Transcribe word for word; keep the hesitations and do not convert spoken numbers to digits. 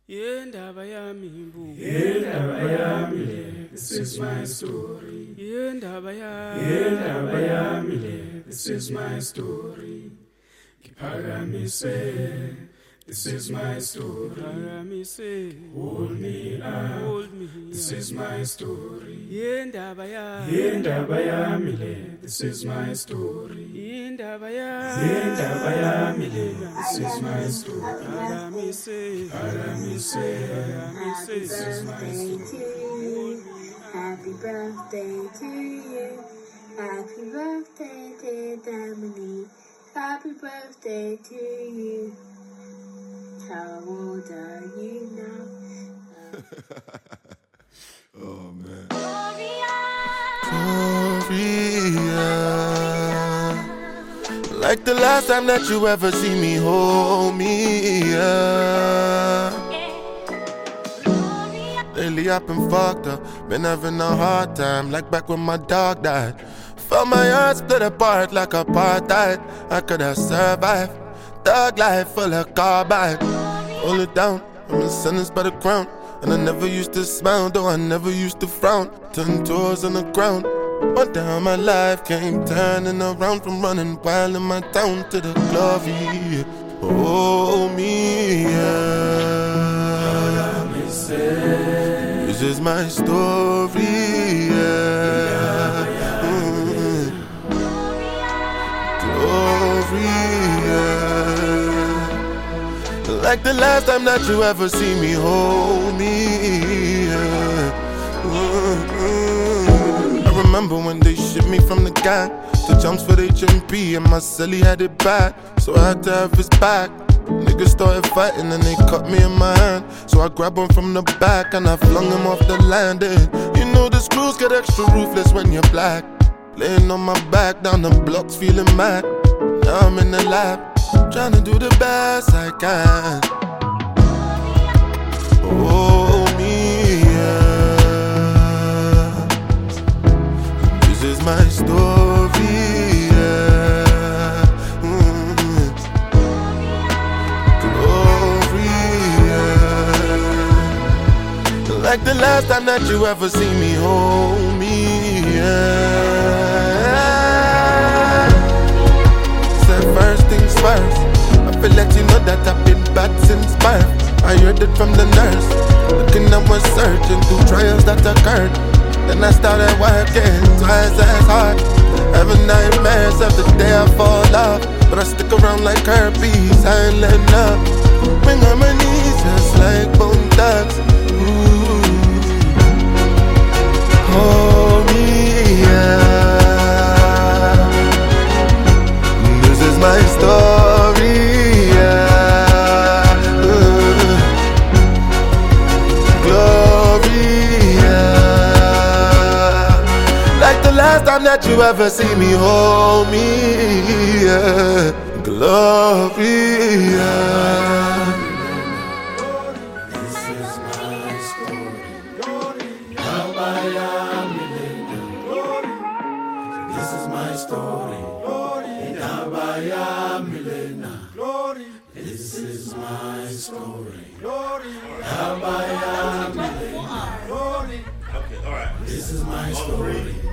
Yendaba yami mbu. Yendaba yami le, this is my story. Yendaba yami. Yendaba yami le, this is my story. Kiphakamise, this is my story. Phakamise. Hold me up, Hold me this up. is my story. Yendaba yami. Yendaba yami le, this is my story. Yendaba yami. Yendaba yami le, this is my story. Phakamise. Phakamise, Phakamise. this is my story. Happy birthday to you. Happy birthday, dear Dominique. Happy birthday to you. How old are you now? Oh man. Gloria, like the last time that you ever see me, hold me. Yeah. Lately I've been fucked up, been having a hard time, like back when my dog died. Felt my heart split apart like apartheid. I could have survived. Thug life full of carbide. Hold it down, I'm a sentence by the crown. And I never used to smile, though I never used to frown. Ten toes on the ground. One day my life came turning around from running wild in my town to the glory. Oh me, yeah. This is my story, yeah. Mm. Glory, yeah. Like the last time that you ever see me, hold me, yeah. Mm-hmm. I remember when they shipped me from the gang to jumps for the H M P, and my celly had it bad, so I had to have his back. Niggas started fighting and they cut me in my hand, so I grabbed him from the back and I flung him off the landing. You know the screws get extra ruthless when you're black. Laying on my back down the blocks feeling mad. Now I'm in the lab, trying to do the best I can. Oh me, yeah. This is my story, yeah. Mm-hmm. Glory, yeah. Like the last time that you ever see me, hold me, yeah. Said first things first, I feel let you know that I've been bad since birth. I heard it from the nurse, looking at my searching through trials that occurred. Then I started working twice as hard, having nightmares of the day I fall off. But I stick around like herpes, I ain't letting up. Bring on my knees just like bone thugs. Ooh. Hold me, yeah. This is my story, yeah. Ooh. Glory, yeah. Like the last time that you ever see me, hold me, yeah. Glory, yeah. This is my story. Yendaba yami le, this is my story. Yendaba yami le, this is my story. Yendaba yami le, this is my story.